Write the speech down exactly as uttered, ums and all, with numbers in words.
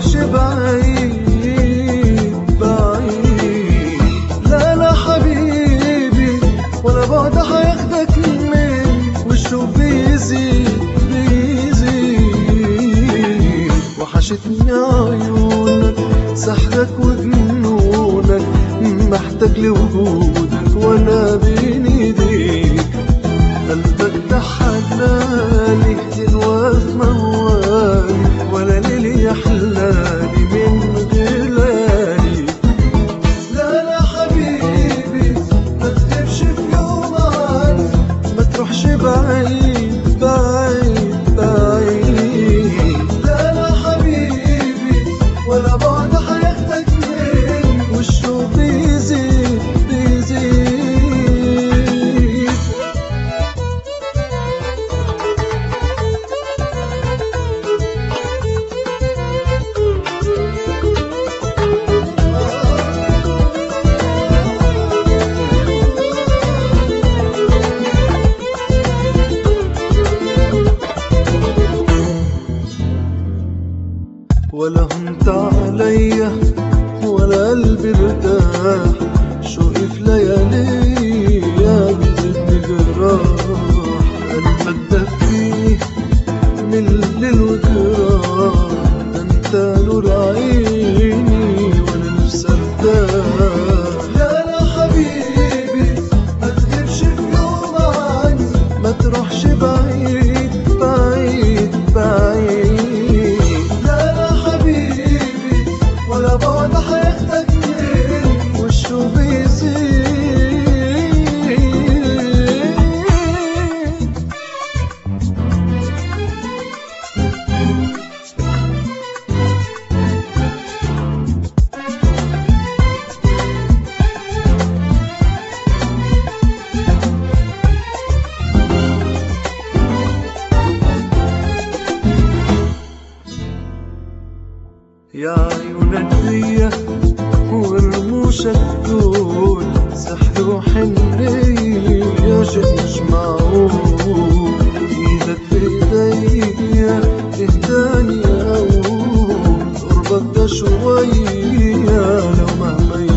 تروحش بعيد بعيد. لا لا حبيبي ولا بعد هياخدك من والشوق بيزيد بيزيد. وحشتني عيونك سحرك وجنونك، محتاج لوجودك وانا بين ايديك. قلبك ده حلالي دلوقتي في موالي، ولا ليل يحلالي من غلالي. لا لا حبيبي ما تغيبش في يوم عني، ما تروحش بعيد بعيد بعيد. لا لا حبيبي ولا بعد هياخدك من والشوق بيزيد بيزيد. ولا هنت عليا ولا قلبي ارتاح، شوقي في لياليا بيزيدني جراح. قلبك ده فيه من الليل وجراح، ده انت نور عيني وانا نفسي ارتاح. لا لا حبيبي ما تغيبش في يوم عني، ما تروحش بعيد بعيد بعيد. ولا بعد هياخدك من والشوق بيزيد. يا عيونك ليا ورموشك دول سحر وحنية شيء مش معقول. ايدك في ايديا تهداني اقول قربك ده شوية لو مهما